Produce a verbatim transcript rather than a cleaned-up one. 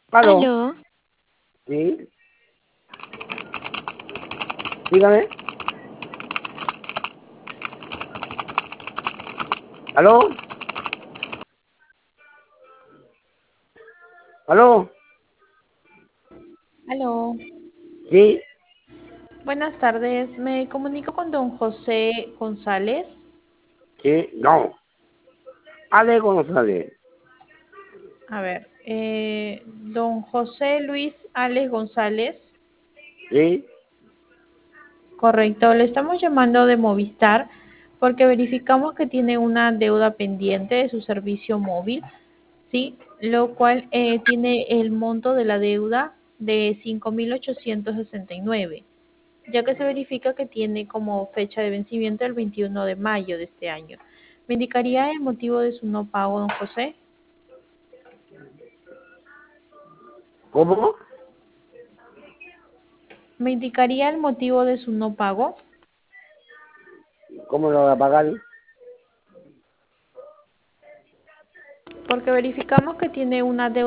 Aló, Aló, sí, dígame. Aló, aló, Aló, sí, buenas tardes. Me comunico con don José González. sí, no. Ale González, A ver, eh, don José Luis Alex González. sí, Correcto, le estamos llamando de Movistar porque verificamos que tiene una deuda pendiente de su servicio móvil, ¿sí? Lo cual eh, tiene el monto de la deuda de cinco mil ochocientos sesenta y nueve, ya que se verifica que tiene como fecha de vencimiento el veintiuno de mayo de este año. ¿Me indicaría el motivo de su no pago, don José? ¿cómo? ¿Me indicaría el motivo de su no pago? ¿Cómo lo va a pagar? Porque verificamos que tiene una deuda